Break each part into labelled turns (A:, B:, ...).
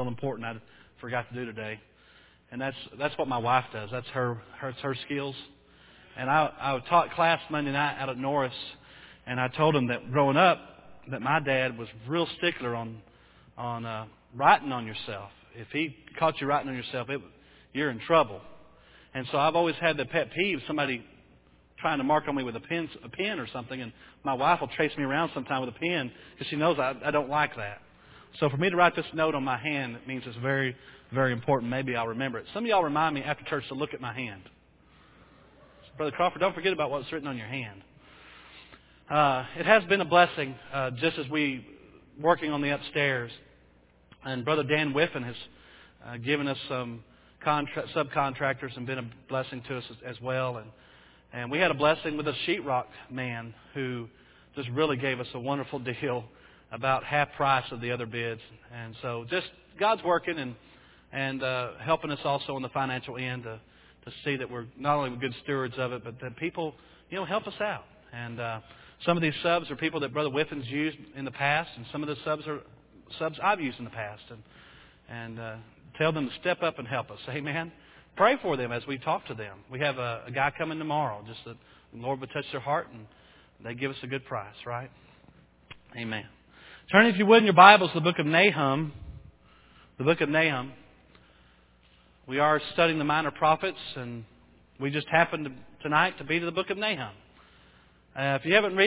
A: real important I forgot to do today. And that's what my wife does. That's her skills. And I taught class Monday night out at Norris, and I told them that growing up, that my dad was real stickler on writing on yourself. If he caught you writing on yourself, you're in trouble. And so I've always had the pet peeve, somebody trying to mark on me with a pen or something, and my wife will chase me around sometime with a pen because she knows I don't like that. So for me to write this note on my hand, it means it's very, very important. Maybe I'll remember it. Some of y'all remind me after church to look at my hand. Brother Crawford, don't forget about what's written on your hand. It has been a blessing, just as we working on the upstairs. And Brother Dan Whiffen has given us some subcontractors and been a blessing to us as well. And we had a blessing with a sheetrock man who just really gave us a wonderful deal, about half price of the other bids. And so just God's working and helping us also on the financial end to see that we're not only good stewards of it, but that people, help us out. And some of these subs are people that Brother Whiffen's used in the past, and some of the subs are subs I've used in the past. And tell them to step up and help us. Amen. Pray for them as we talk to them. We have a guy coming tomorrow, just that the Lord would touch their heart and they give us a good price, right? Amen. Turn, if you would, in your Bibles to the book of Nahum. The book of Nahum. We are studying the minor prophets, and we just happened tonight to be to the book of Nahum. If you haven't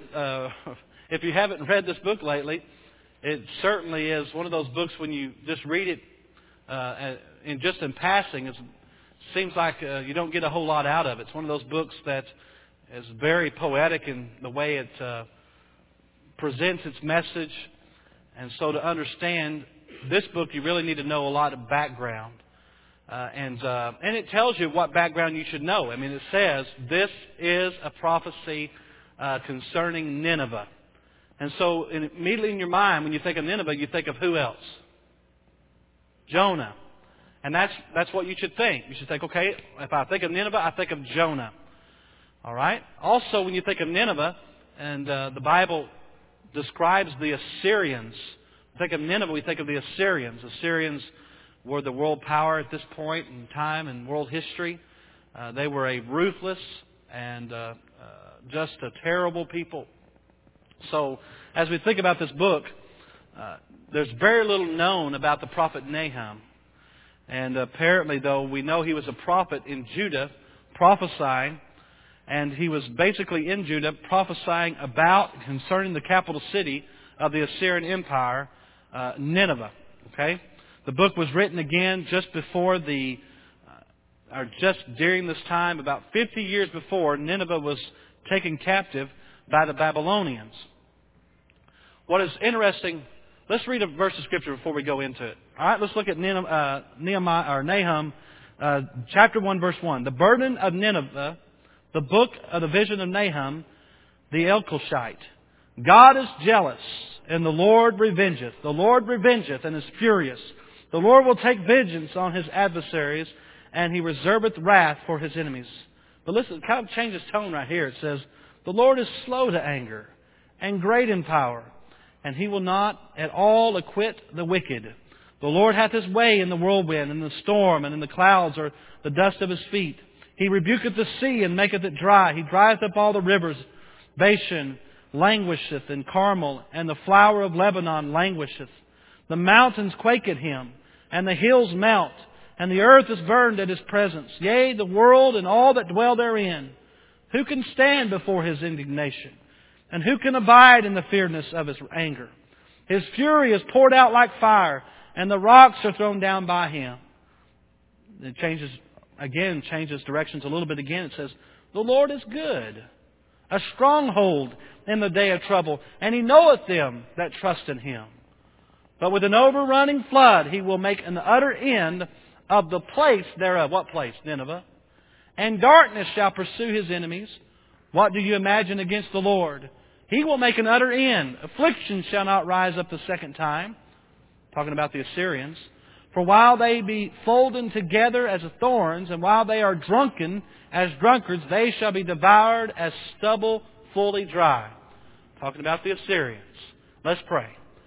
A: read this book lately, it certainly is one of those books when you just read it in passing. It seems like you don't get a whole lot out of it. It's one of those books that is very poetic in the way it presents its message. And so to understand this book, you really need to know a lot of background. And it tells you what background you should know. I mean, it says, this is a prophecy concerning Nineveh. And so immediately in your mind, when you think of Nineveh, you think of who else? Jonah. And that's what you should think. You should think, okay, if I think of Nineveh, I think of Jonah. All right? Also, when you think of Nineveh, and the Bible describes the Assyrians. We think of Nineveh, we think of the Assyrians. Assyrians were the world power at this point in time in world history. They were a ruthless and just a terrible people. So, as we think about this book, there's very little known about the prophet Nahum. And apparently, though, we know he was a prophet in Judah, prophesying. And he was basically in Judah prophesying about, concerning the capital city of the Assyrian Empire, Nineveh. Okay? The book was written again just before just during this time, about 50 years before Nineveh was taken captive by the Babylonians. What is interesting, let's read a verse of Scripture before we go into it. All right, let's look at Nahum, chapter 1, verse 1. The burden of Nineveh, the book of the vision of Nahum, the Elkoshite. God is jealous, and the Lord revengeth. The Lord revengeth and is furious. The Lord will take vengeance on His adversaries, and He reserveth wrath for His enemies. But listen, it kind of changes tone right here. It says, the Lord is slow to anger and great in power, and He will not at all acquit the wicked. The Lord hath His way in the whirlwind, and in the storm, and in the clouds are the dust of His feet. He rebuketh the sea and maketh it dry. He drieth up all the rivers. Bashan languisheth, and Carmel, and the flower of Lebanon languisheth. The mountains quake at Him, and the hills melt, and the earth is burned at His presence. Yea, the world and all that dwell therein. Who can stand before His indignation? And who can abide in the fierceness of His anger? His fury is poured out like fire, and the rocks are thrown down by Him. It changes directions a little bit again. It says, the Lord is good, a stronghold in the day of trouble, and He knoweth them that trust in Him. But with an overrunning flood He will make an utter end of the place thereof. What place? Nineveh. And darkness shall pursue His enemies. What do you imagine against the Lord? He will make an utter end. Affliction shall not rise up the second time. Talking about the Assyrians. For while they be folden together as thorns, and while they are drunken as drunkards, they shall be devoured as stubble fully dry. Talking about the Assyrians. Let's pray.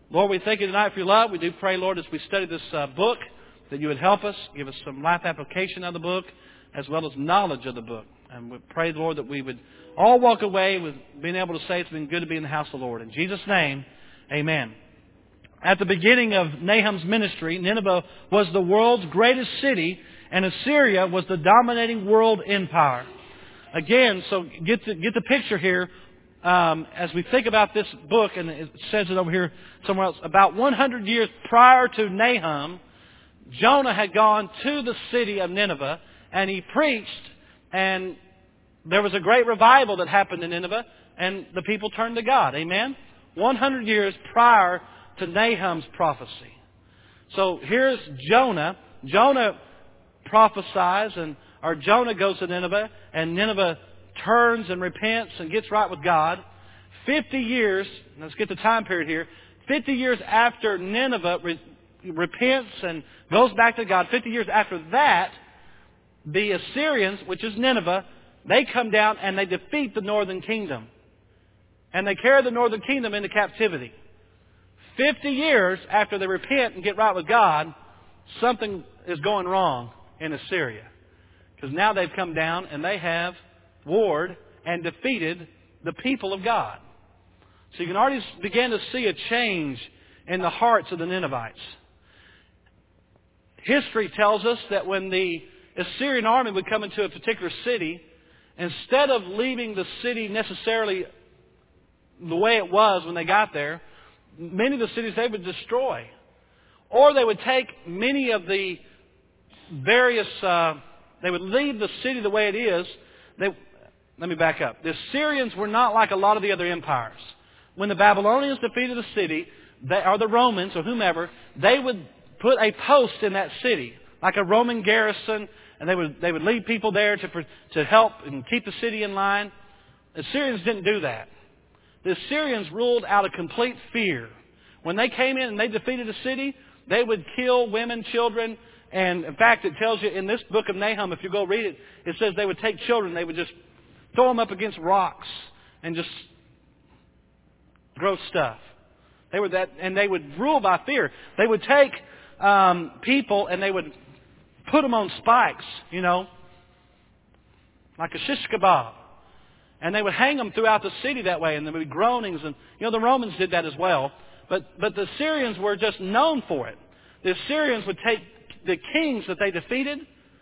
A: Lord, we thank you tonight for your love. We do pray, Lord, as we study this book, that you would help us, give us some life application of the book, as well as knowledge of the book. And we pray, Lord, that we would all walk away with being able to say it's been good to be in the house of the Lord. In Jesus' name, amen. At the beginning of Nahum's ministry, Nineveh was the world's greatest city, and Assyria was the dominating world empire. Again, so get the picture here. As we think about this book, and it says it over here somewhere else, about 100 years prior to Nahum, Jonah had gone to the city of Nineveh, and he preached, and there was a great revival that happened in Nineveh, and the people turned to God. Amen? 100 years prior to Nahum's prophecy. So here's Jonah. Jonah prophesies, or Jonah goes to Nineveh, and Nineveh turns and repents and gets right with God. 50 years, let's get the time period here, 50 years after Nineveh repents and goes back to God, 50 years after that, the Assyrians, which is Nineveh, they come down and they defeat the northern kingdom. And they carry the northern kingdom into captivity. 50 years after they repent and get right with God, something is going wrong in Assyria. Because now they've come down and they have warred and defeated the people of God. So you can already begin to see a change in the hearts of the Ninevites. History tells us that when the Assyrian army would come into a particular city, instead of leaving the city necessarily the way it was when they got there, many of the cities they would destroy. Or they would take many of the various, they would leave the city the way it is. Let me back up. The Assyrians were not like a lot of the other empires. When the Babylonians defeated the city, or the Romans or whomever, they would put a post in that city, like a Roman garrison, and they would lead people there to help and keep the city in line. The Assyrians didn't do that. The Assyrians ruled out of complete fear. When they came in and they defeated a city, they would kill women, children, and in fact it tells you in this book of Nahum, if you go read it, it says they would take children, they would just throw them up against rocks and just gross stuff. They would rule by fear. They would take people and they would put them on spikes, like a shish kebab. And they would hang them throughout the city that way, and there would be groanings. And the Romans did that as well. But the Assyrians were just known for it. The Assyrians would take the kings that they defeated,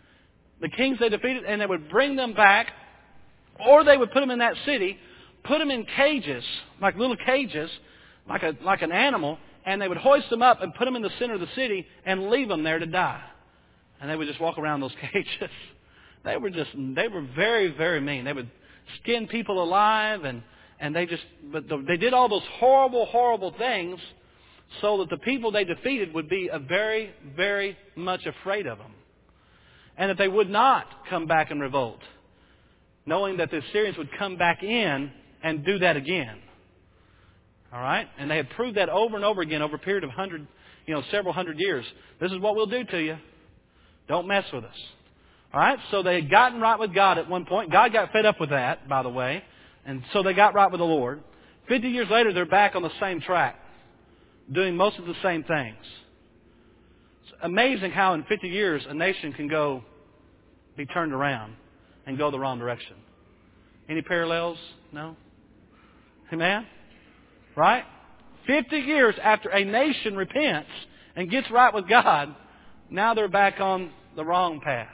A: and they would bring them back, or they would put them in that city, put them in cages, like little cages, like an animal, and they would hoist them up and put them in the center of the city and leave them there to die. And they would just walk around those cages. They were very, very mean. They would skin people alive, and they did all those horrible, horrible things so that the people they defeated would be very, very much afraid of them. And that they would not come back and revolt, knowing that the Assyrians would come back in and do that again. All right? And they had proved that over and over again over a period of several hundred years. This is what we'll do to you. Don't mess with us. All right? So they had gotten right with God at one point. God got fed up with that, by the way. And so they got right with the Lord. 50 years later, they're back on the same track, doing most of the same things. It's amazing how in 50 years a nation can be turned around and go the wrong direction. Any parallels? No? Amen? Right? 50 years after a nation repents and gets right with God, now they're back on the wrong path.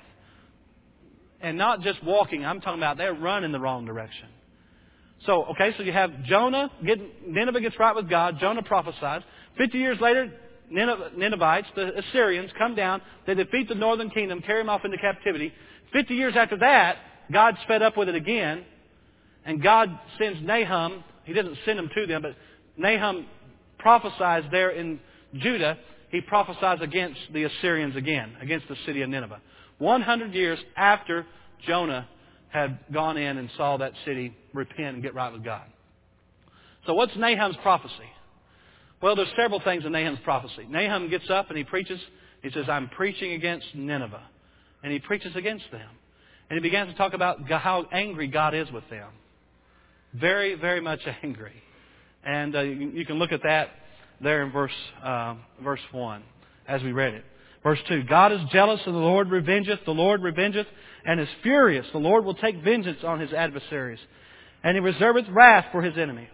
A: And not just walking, I'm talking about they're running the wrong direction. So you have Jonah, Nineveh gets right with God, Jonah prophesies. 50 years later, Ninevites, the Assyrians, come down, they defeat the northern kingdom, carry them off into captivity. 50 years after that, God's fed up with it again, and God sends Nahum. He doesn't send them to them, but Nahum prophesies there in Judah. He prophesies against the Assyrians again, against the city of Nineveh. 100 years after Jonah had gone in and saw that city repent and get right with God. So what's Nahum's prophecy? Well, there's several things in Nahum's prophecy. Nahum gets up and he preaches. He says, I'm preaching against Nineveh. And he preaches against them. And he begins to talk about how angry God is with them. Very, very much angry. And you can look at that there in verse 1 as we read it. Verse 2, God is jealous and the Lord revengeth, and is furious. The Lord will take vengeance on His adversaries, and He reserveth wrath for His enemies.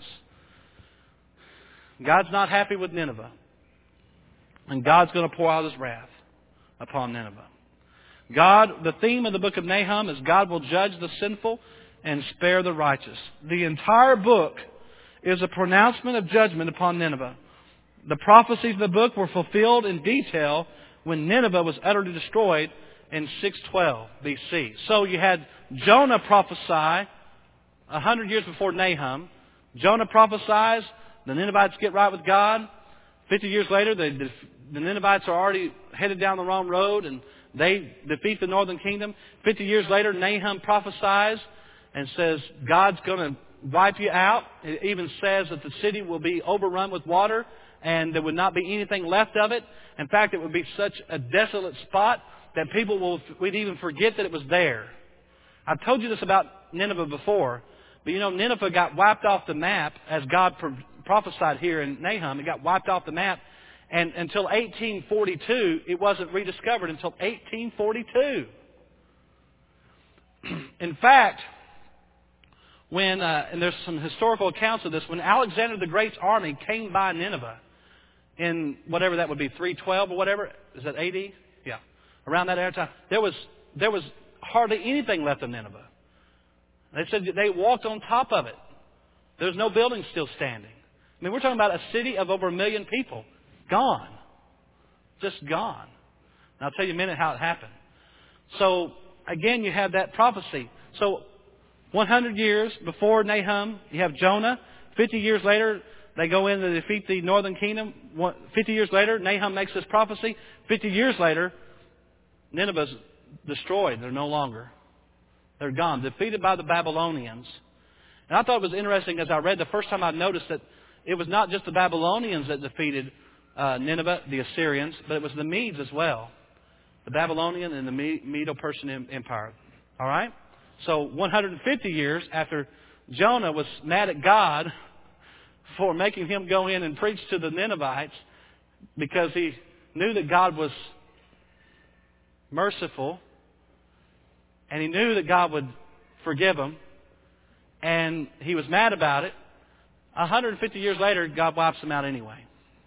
A: God's not happy with Nineveh, and God's going to pour out His wrath upon Nineveh. The theme of the book of Nahum is God will judge the sinful and spare the righteous. The entire book is a pronouncement of judgment upon Nineveh. The prophecies of the book were fulfilled in detail when Nineveh was utterly destroyed in 612 BC. So you had Jonah prophesy 100 years before Nahum. Jonah prophesies, the Ninevites get right with God. 50 years later, the Ninevites are already headed down the wrong road and they defeat the northern kingdom. 50 years later, Nahum prophesies and says, God's going to wipe you out. It even says that the city will be overrun with water and there would not be anything left of it. In fact, it would be such a desolate spot that people would even forget that it was there. I've told you this about Nineveh before, but Nineveh got wiped off the map as God prophesied here in Nahum. It got wiped off the map. And until 1842, it wasn't rediscovered until 1842. In fact, and there's some historical accounts of this, when Alexander the Great's army came by Nineveh in whatever that would be, 312 or whatever, is that AD? Yeah, around that era time, there was hardly anything left of Nineveh. They said they walked on top of it. There's no buildings still standing. I mean, we're talking about a city of over 1 million people. Gone. Just gone. And I'll tell you in a minute how it happened. So, again, you have that prophecy. So, 100 years before Nahum, you have Jonah. 50 years later, they go in to defeat the northern kingdom. 50 years later, Nahum makes this prophecy. 50 years later, Nineveh's destroyed. They're no longer. They're gone. Defeated by the Babylonians. And I thought it was interesting as I read the first time I noticed that it was not just the Babylonians that defeated Nineveh, the Assyrians, but it was the Medes as well. The Babylonian and the Medo-Persian Empire. All right? So 150 years after Jonah was mad at God for making him go in and preach to the Ninevites because he knew that God was merciful and he knew that God would forgive him and he was mad about it. 150 years later, God wipes them out anyway.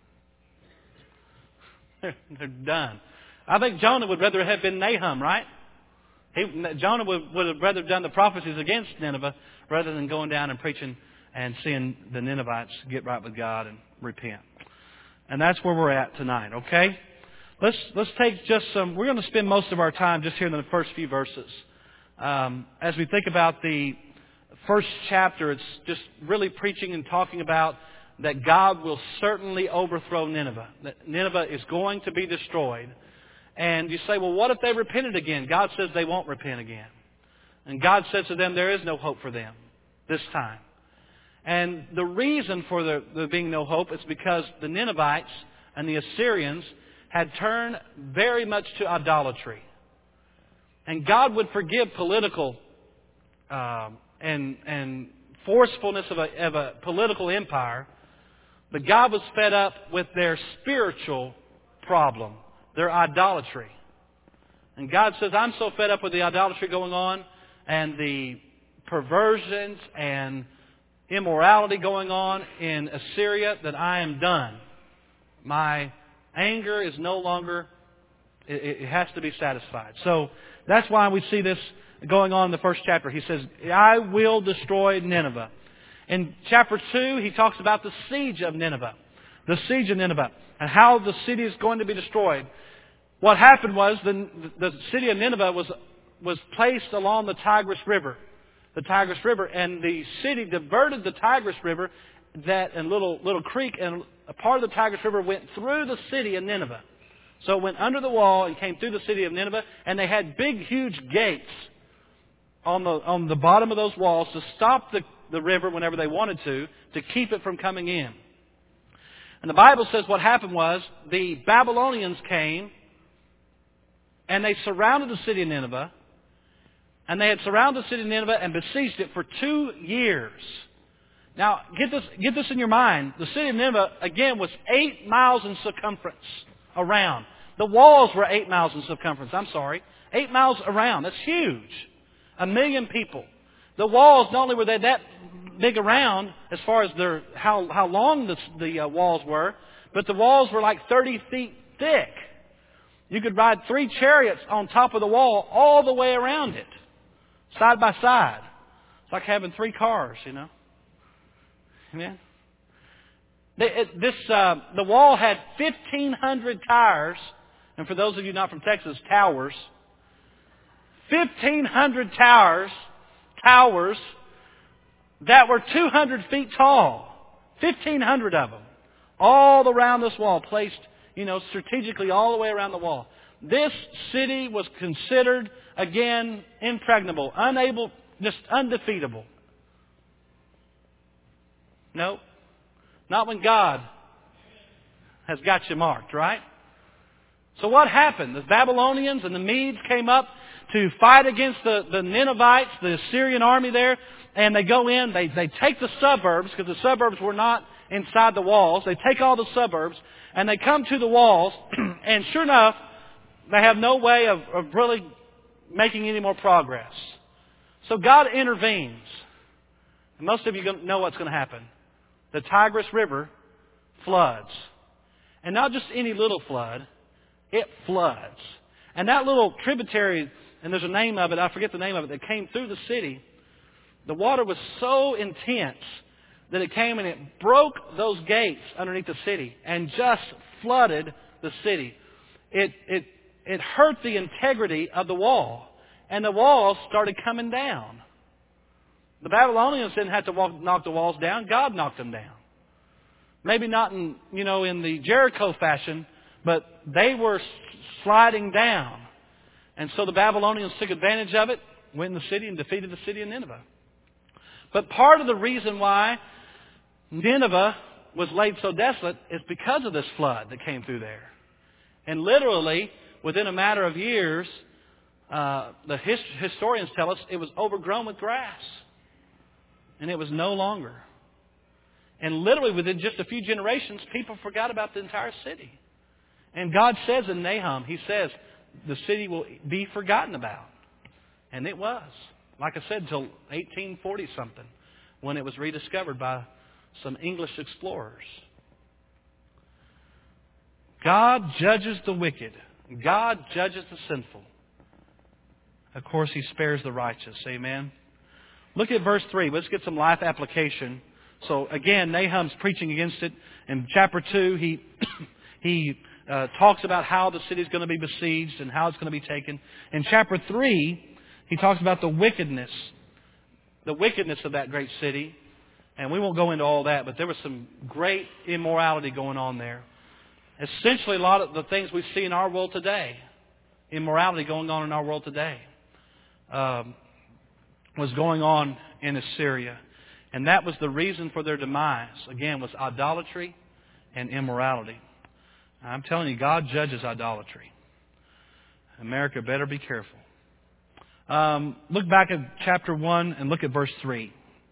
A: They're done. I think Jonah would rather have been Nahum, right? Jonah would have rather done the prophecies against Nineveh rather than going down and preaching and seeing the Ninevites get right with God and repent. And that's where we're at tonight, okay? Let's take just some... We're going to spend most of our time just here in the first few verses. As we think about the first chapter, it's just really preaching and talking about that God will certainly overthrow Nineveh. That Nineveh is going to be destroyed. And you say, well, what if they repented again? God says they won't repent again. And God says to them, there is no hope for them this time. And the reason for there being no hope is because the Ninevites and the Assyrians had turned very much to idolatry. And God would forgive political and forcefulness of a political empire, but God was fed up with their spiritual problem, their idolatry. And God says, I'm so fed up with the idolatry going on and the perversions and immorality going on in Assyria that I am done. My anger is no longer, it has to be satisfied. So that's why we see this going on in the first chapter. He says, I will destroy Nineveh. In chapter 2, he talks about the siege of Nineveh. The siege of Nineveh and how the city is going to be destroyed. What happened was the city of Nineveh was placed along the Tigris River. The Tigris River. And the city diverted the Tigris River and little creek. And a part of the Tigris River went through the city of Nineveh. So it went under the wall and came through the city of Nineveh. And they had big, huge gates on the bottom of those walls to stop the river whenever they wanted to keep it from coming in. And the Bible says what happened was the Babylonians came and they surrounded the city of Nineveh. And they had surrounded the city of Nineveh and besieged it for 2 years. Now, get this in your mind. The city of Nineveh, again, was 8 miles in circumference around. The walls were 8 miles in circumference. 8 miles around. That's huge. 1 million people. The walls, not only were they that big around as far as how long the walls were, but the walls were like 30 feet thick. You could ride 3 chariots on top of the wall all the way around it, side by side. It's like having 3 cars, you know. Amen. The wall had 1,500 towers, and for those of you not from Texas, towers. 1,500 towers that were 200 feet tall. 1,500 of them, all around this wall, placed, strategically all the way around the wall. This city was considered, again, impregnable, unable, just undefeatable. No, not when God has got you marked, right? So what happened? The Babylonians and the Medes came up to fight against the Ninevites, the Assyrian army there, and they go in, they take the suburbs, because the suburbs were not inside the walls. They take all the suburbs, and they come to the walls, and sure enough, they have no way of really making any more progress. So God intervenes. And most of you know what's going to happen. The Tigris River floods. And not just any little flood, it floods. And that little tributary, and there's a name of it, I forget the name of it, that came through the city, the water was so intense that it came and it broke those gates underneath the city and just flooded the city. It hurt the integrity of the wall, and the walls started coming down. The Babylonians didn't have to knock the walls down. God knocked them down. Maybe not in the Jericho fashion, but they were sliding down. And so the Babylonians took advantage of it, went in the city and defeated the city of Nineveh. But part of the reason why Nineveh was laid so desolate is because of this flood that came through there. And literally, within a matter of years, the historians tell us it was overgrown with grass. And it was no longer. And literally within just a few generations, people forgot about the entire city. And God says in Nahum, He says, the city will be forgotten about. And it was. Like I said, until 1840-something, when it was rediscovered by some English explorers. God judges the wicked. God judges the sinful. Of course, He spares the righteous. Amen. Look at verse 3. Let's get some life application. So again, Nahum's preaching against it. In chapter 2, he talks about how the city is going to be besieged and how it's going to be taken. In chapter 3, he talks about the wickedness of that great city. And we won't go into all that, but there was some great immorality going on there. Essentially, a lot of the things we see in our world today, immorality going on in our world today, was going on in Assyria. And that was the reason for their demise. Again, was idolatry and immorality. I'm telling you, God judges idolatry. America better be careful. Look back at chapter 1 and look at verse 3.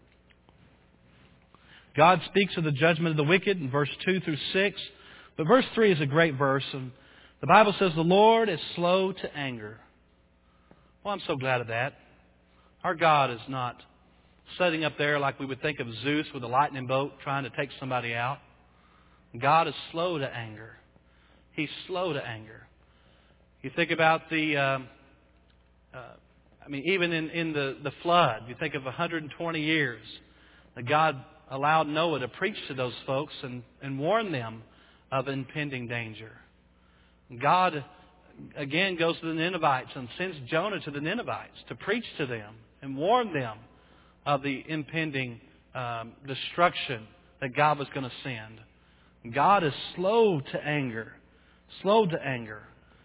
A: God speaks of the judgment of the wicked in verse 2 through 6. But verse 3 is a great verse. And the Bible says, the Lord is slow to anger. Well, I'm so glad of that. Our God is not sitting up there like we would think of Zeus with a lightning bolt trying to take somebody out. God is slow to anger. He's slow to anger. You think about even in the flood, you think of 120 years that God allowed Noah to preach to those folks and warn them of impending danger. God, again, goes to the Ninevites and sends Jonah to the Ninevites to preach to them and warn them of the impending destruction that God was going to send. God is slow to anger. Slow to anger.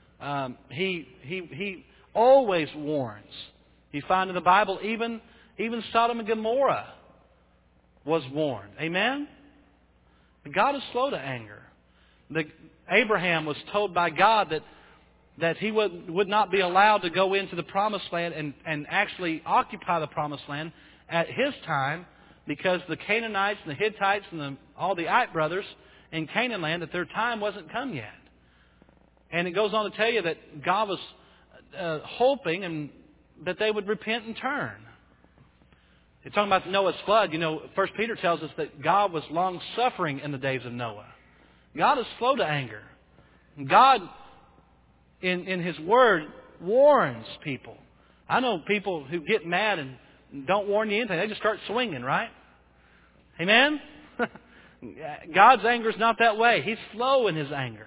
A: He always warns. You find in the Bible, even Sodom and Gomorrah was warned. Amen? God is slow to anger. Abraham was told by God that he would not be allowed to go into the promised land and actually occupy the promised land at his time because the Canaanites and the Hittites and all the Ite brothers in Canaan land, that their time wasn't come yet. And it goes on to tell you that God was hoping and that they would repent and turn. It's talking about Noah's flood. 1 Peter tells us that God was long-suffering in the days of Noah. God is slow to anger. God, in His Word, warns people. I know people who get mad and don't warn you anything. They just start swinging, right? Amen? God's anger is not that way. He's slow in His anger.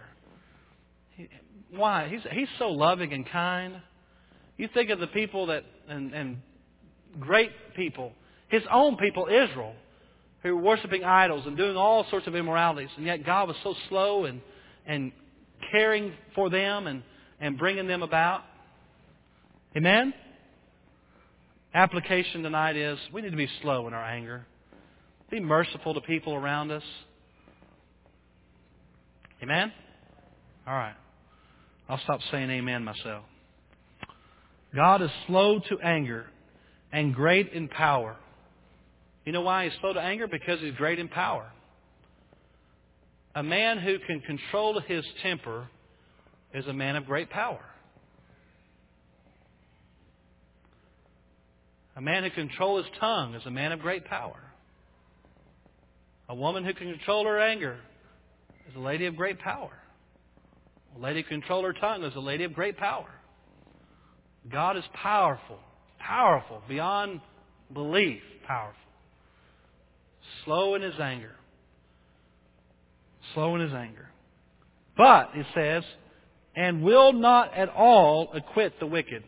A: Why? He's so loving and kind. You think of the people that, and great people, His own people, Israel, who were worshiping idols and doing all sorts of immoralities. And yet God was so slow and caring for them and bringing them about. Amen? Application tonight is we need to be slow in our anger. Be merciful to people around us. Amen? All right. I'll stop saying amen myself. God is slow to anger and great in power. You know why He's slow to anger? Because He's great in power. A man who can control his temper is a man of great power. A man who can control his tongue is a man of great power. A woman who can control her anger is a lady of great power. A lady who can control her tongue is a lady of great power. God is powerful. Powerful. Beyond belief. Powerful. Slow in His anger. Slow in His anger. But, it says, and will not at all acquit the wicked.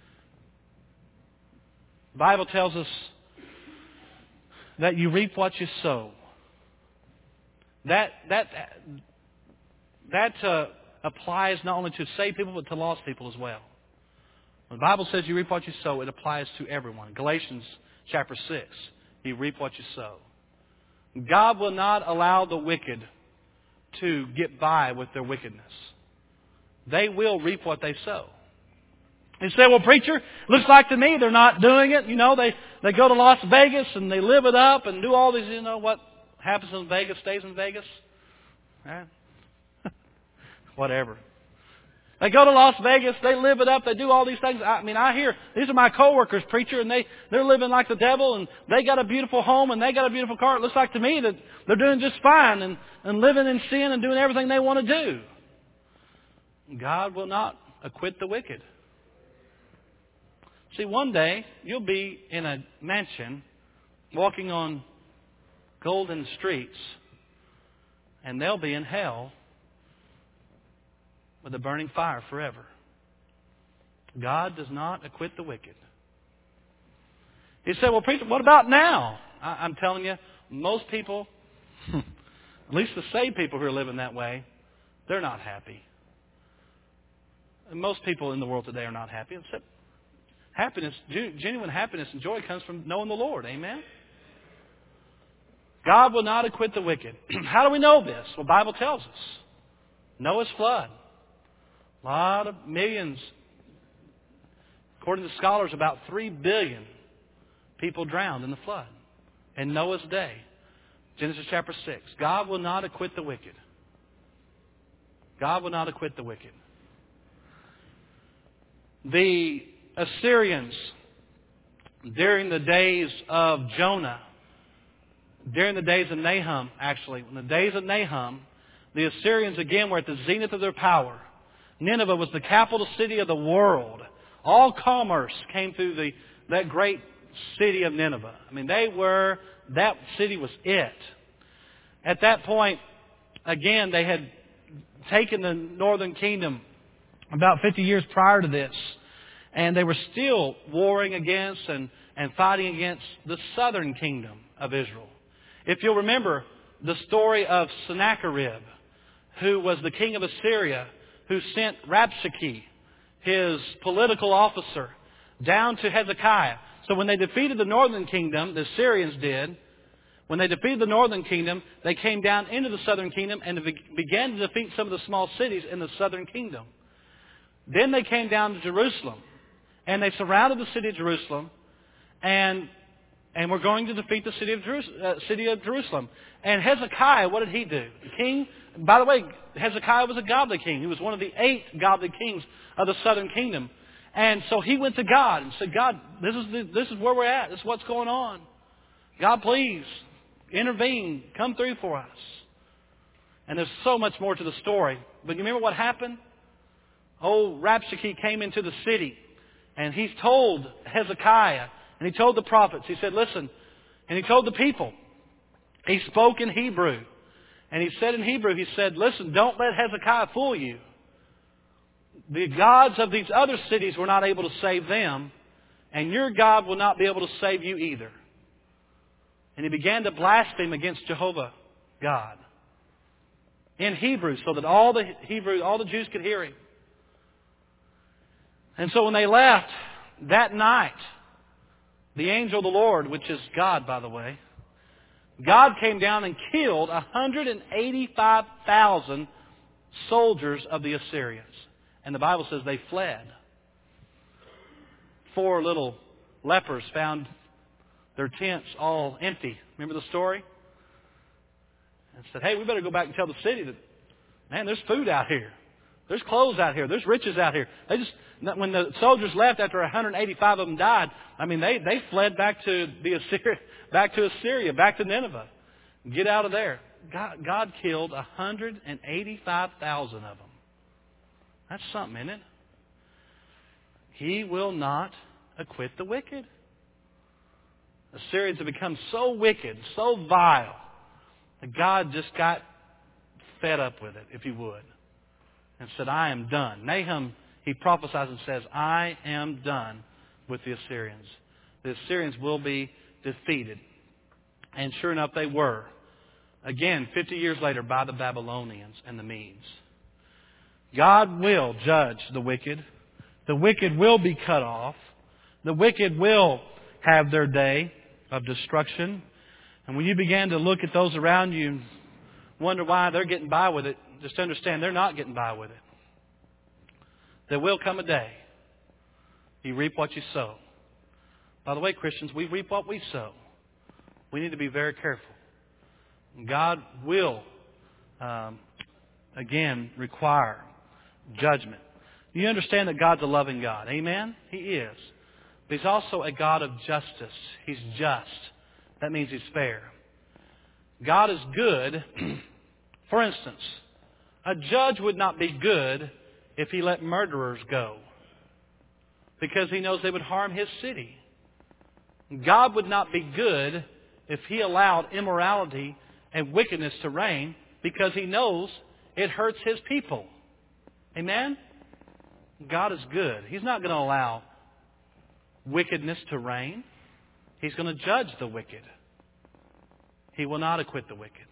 A: The Bible tells us that you reap what you sow. That applies not only to saved people but to lost people as well. When the Bible says you reap what you sow, it applies to everyone. Galatians chapter 6, you reap what you sow. God will not allow the wicked to get by with their wickedness. They will reap what they sow. You say, well, preacher, looks like to me they're not doing it. They go to Las Vegas and they live it up and do all these, what happens in Vegas stays in Vegas. Right? Whatever. They go to Las Vegas, they live it up, they do all these things. I hear, these are my coworkers, preacher, and they're living like the devil, and they got a beautiful home, and they got a beautiful car. It looks like to me that they're doing just fine and living in sin and doing everything they want to do. God will not acquit the wicked. See, one day, you'll be in a mansion, walking on golden streets, and they'll be in hell with a burning fire forever. God does not acquit the wicked. You say, well, preacher, what about now? I'm telling you, most people, at least the saved people who are living that way, they're not happy. And most people in the world today are not happy. Except happiness, genuine happiness and joy comes from knowing the Lord. Amen? God will not acquit the wicked. How do we know this? Well, the Bible tells us. Noah's flood. A lot of millions. According to scholars, about 3 billion people drowned in the flood. In Noah's day. Genesis chapter 6. God will not acquit the wicked. God will not acquit the wicked. The Assyrians, during the days of Jonah, during the days of Nahum, actually, in the days of Nahum, the Assyrians again were at the zenith of their power. Nineveh was the capital city of the world. All commerce came through that great city of Nineveh. That city was it. At that point, again, they had taken the northern kingdom about 50 years prior to this. And they were still warring against and fighting against the southern kingdom of Israel. If you'll remember the story of Sennacherib, who was the king of Assyria, who sent Rabshakeh, his political officer, down to Hezekiah. So when they defeated the northern kingdom, the Assyrians did, when they defeated the northern kingdom, they came down into the southern kingdom and began to defeat some of the small cities in the southern kingdom. Then they came down to Jerusalem, and they surrounded the city of Jerusalem, and And we're going to defeat the city of Jerusalem. And Hezekiah, what did he do? The king, by the way, Hezekiah was a godly king. He was one of the 8 godly kings of the southern kingdom. And so he went to God and said, God, this is where we're at. This is what's going on. God, please intervene. Come through for us. And there's so much more to the story. But you remember what happened? Old Rabshakeh came into the city. And he told Hezekiah, and he told the prophets, he said, listen, and he told the people. He spoke in Hebrew. And he said in Hebrew, he said, listen, don't let Hezekiah fool you. The gods of these other cities were not able to save them, and your God will not be able to save you either. And he began to blaspheme against Jehovah God in Hebrew, so that all the Jews could hear him. And so when they left that night, the angel of the Lord, which is God, by the way, God came down and killed 185,000 soldiers of the Assyrians. And the Bible says they fled. 4 little lepers found their tents all empty. Remember the story? And said, hey, we better go back and tell the city that, man, there's food out here. There's clothes out here. There's riches out here. When the soldiers left after 185 of them died, I mean, they fled back to Assyria, back to Nineveh. Get out of there. God killed 185,000 of them. That's something, isn't it? He will not acquit the wicked. Assyrians have become so wicked, so vile, that God just got fed up with it, if you would, and said, I am done. Nahum, he prophesies and says, I am done with the Assyrians. The Assyrians will be defeated. And sure enough, they were. Again, 50 years later, by the Babylonians and the Medes. God will judge the wicked. The wicked will be cut off. The wicked will have their day of destruction. And when you begin to look at those around you and wonder why they're getting by with it, just understand they're not getting by with it. There will come a day you reap what you sow. By the way, Christians, we reap what we sow. We need to be very careful. God will, again, require judgment. You understand that God's a loving God. Amen? He is. But He's also a God of justice. He's just. That means He's fair. God is good. For instance, a judge would not be good if he let murderers go, because He knows they would harm His city. God would not be good if He allowed immorality and wickedness to reign, because He knows it hurts His people. Amen? God is good. He's not going to allow wickedness to reign. He's going to judge the wicked. He will not acquit the wicked.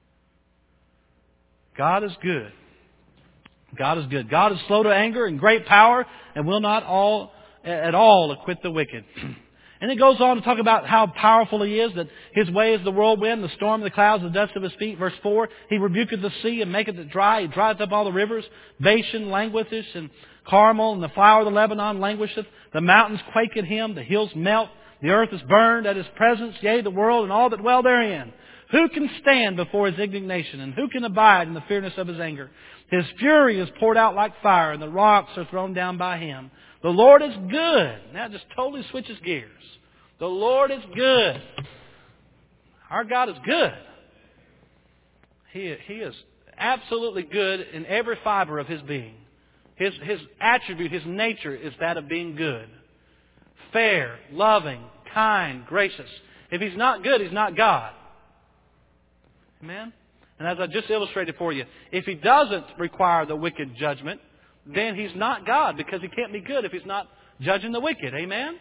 A: God is good. God is good. God is slow to anger and great power, and will not at all acquit the wicked. And it goes on to talk about how powerful He is, that His way is the whirlwind, the storm, the clouds, the dust of His feet. Verse 4, He rebuketh the sea and maketh it dry. He drieth up all the rivers. Bashan languisheth, and Carmel and the flower of the Lebanon languisheth. The mountains quake at Him. The hills melt. The earth is burned at His presence, yea, the world and all that dwell therein. Who can stand before His indignation, and who can abide in the fierceness of His anger? His fury is poured out like fire, and the rocks are thrown down by Him. The Lord is good. Now it just totally switches gears. The Lord is good. Our God is good. He is absolutely good in every fiber of His being. His attribute, His nature is that of being good. Fair, loving, kind, gracious. If He's not good, He's not God. Amen? And as I just illustrated for you, if He doesn't require the wicked judgment, then He's not God, because He can't be good if He's not judging the wicked. Amen?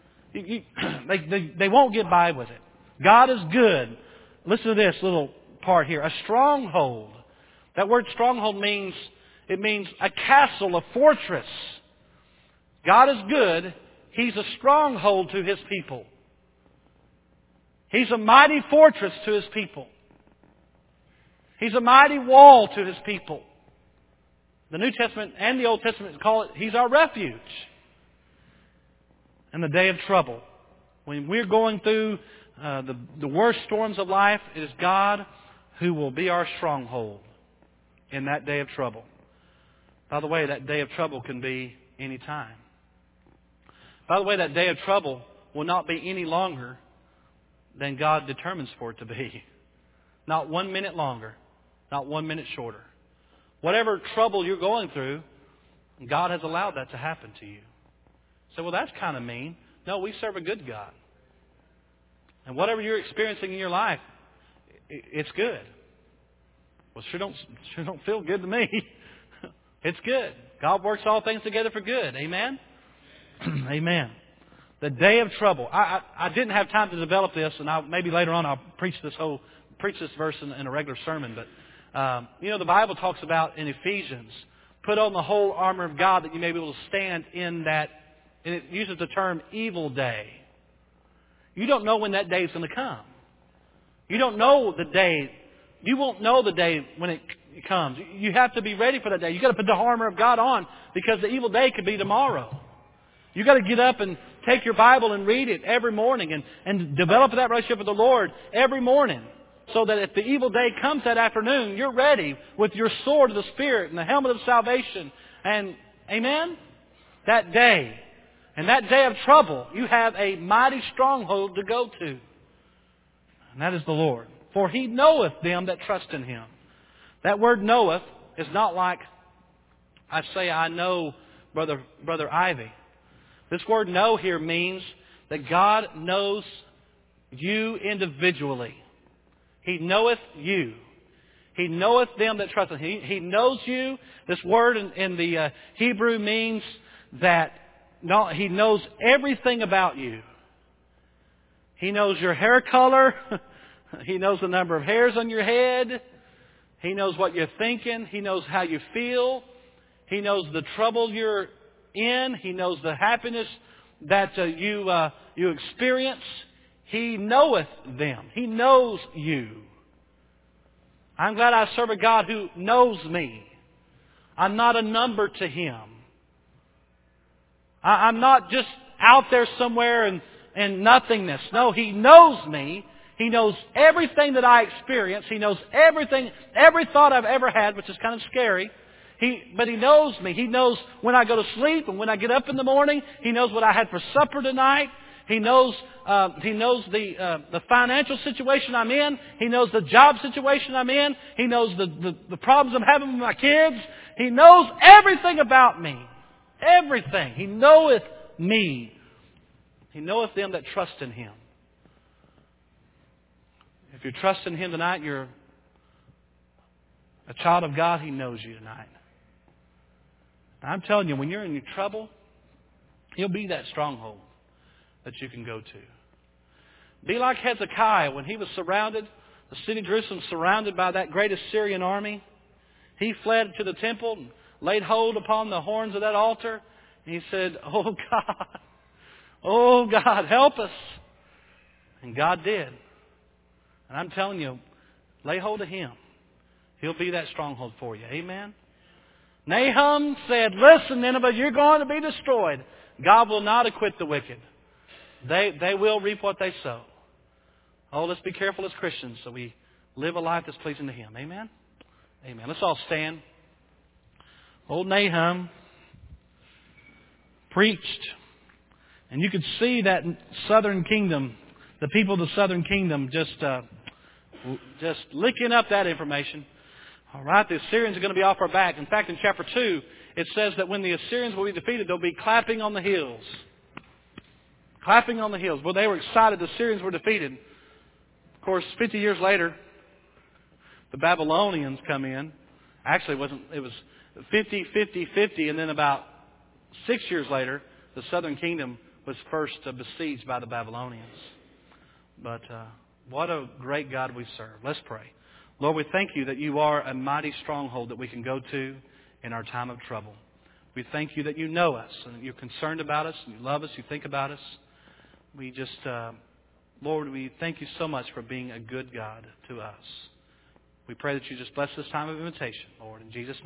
A: They won't get by with it. God is good. Listen to this little part here. A stronghold. That word stronghold means a castle, a fortress. God is good. He's a stronghold to His people. He's a mighty fortress to His people. He's a mighty wall to His people. The New Testament and the Old Testament call it, He's our refuge in the day of trouble. When we're going through the worst storms of life, it is God who will be our stronghold in that day of trouble. By the way, that day of trouble can be any time. By the way, that day of trouble will not be any longer than God determines for it to be. Not 1 minute longer. Not 1 minute shorter. Whatever trouble you're going through, God has allowed that to happen to you. So, well, that's kind of mean. No, we serve a good God. And whatever you're experiencing in your life, it's good. Well, sure don't feel good to me. It's good. God works all things together for good. Amen? Amen. The day of trouble. I didn't have time to develop this, and maybe later on I'll preach this verse in a regular sermon. But the Bible talks about in Ephesians, put on the whole armor of God that you may be able to stand in that. And it uses the term evil day. You don't know when that day is going to come. You don't know the day. You won't know the day when it comes. You have to be ready for that day. You've got to put the armor of God on because the evil day could be tomorrow. You've got to get up and take your Bible and read it every morning and develop that relationship with the Lord every morning. So that if the evil day comes that afternoon, you're ready with your sword of the Spirit and the helmet of salvation. And, amen? That day. And that day of trouble, you have a mighty stronghold to go to. And that is the Lord. For He knoweth them that trust in Him. That word knoweth is not like I say I know Brother Ivy. This word know here means that God knows you individually. He knoweth you. He knoweth them that trust in Him. He knows you. This word in the Hebrew means that He knows everything about you. He knows your hair color. He knows the number of hairs on your head. He knows what you're thinking. He knows how you feel. He knows the trouble you're in. He knows the happiness that you experience. He knoweth them. He knows you. I'm glad I serve a God who knows me. I'm not a number to Him. I'm not just out there somewhere in nothingness. No, He knows me. He knows everything that I experience. He knows everything, every thought I've ever had, which is kind of scary. But He knows me. He knows when I go to sleep and when I get up in the morning. He knows what I had for supper tonight. He knows the financial situation I'm in. He knows the job situation I'm in. He knows the problems I'm having with my kids. He knows everything about me. Everything. He knoweth me. He knoweth them that trust in Him. If you're trusting Him tonight, you're a child of God. He knows you tonight. I'm telling you, when you're in your trouble, He'll be that stronghold that you can go to. Be like Hezekiah when he was surrounded, the city of Jerusalem surrounded by that great Assyrian army. He fled to the temple and laid hold upon the horns of that altar. And he said, oh God, help us. And God did. And I'm telling you, lay hold of Him. He'll be that stronghold for you. Amen? Nahum said, listen, Nineveh, you're going to be destroyed. God will not acquit the wicked. They will reap what they sow. Oh, let's be careful as Christians so we live a life that's pleasing to Him. Amen? Amen. Let's all stand. Old Nahum preached. And you could see that southern kingdom, the people of the southern kingdom just licking up that information. All right, the Assyrians are going to be off our back. In fact, in chapter 2, it says that when the Assyrians will be defeated, they'll be clapping on the hills. Clapping on the hills. Well, they were excited. The Assyrians were defeated. Of course, 50 years later, the Babylonians come in. Actually, it was 50, 50, 50, and then about 6 years later, the southern kingdom was first besieged by the Babylonians. But what a great God we serve. Let's pray. Lord, we thank You that You are a mighty stronghold that we can go to in our time of trouble. We thank You that You know us and that You're concerned about us, and You love us, You think about us. We just, Lord, we thank You so much for being a good God to us. We pray that You just bless this time of invitation, Lord, in Jesus' name.